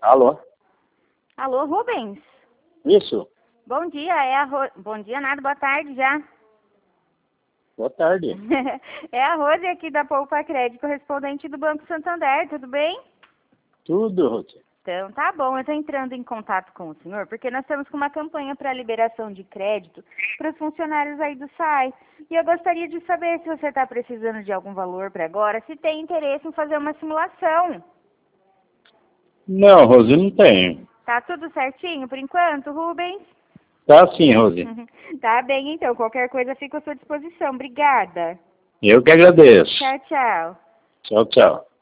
Alô? Alô, Rubens? Isso. Bom dia, Bom dia nada, boa tarde já. Boa tarde. É a Rose aqui da Poupa Crédito, correspondente do Banco Santander, tudo bem? Tudo, Rose. Então, tá bom, eu estou entrando em contato com o senhor, porque nós estamos com uma campanha para liberação de crédito para os funcionários aí do SAI. E eu gostaria de saber se você está precisando de algum valor para agora, se tem interesse em fazer uma simulação. Não, Rose, não tenho. Tá tudo certinho por enquanto, Rubens? Tá sim, Rose. Tá bem, então. Qualquer coisa fica à sua disposição. Obrigada. Eu que agradeço. Tchau, tchau. Tchau, tchau.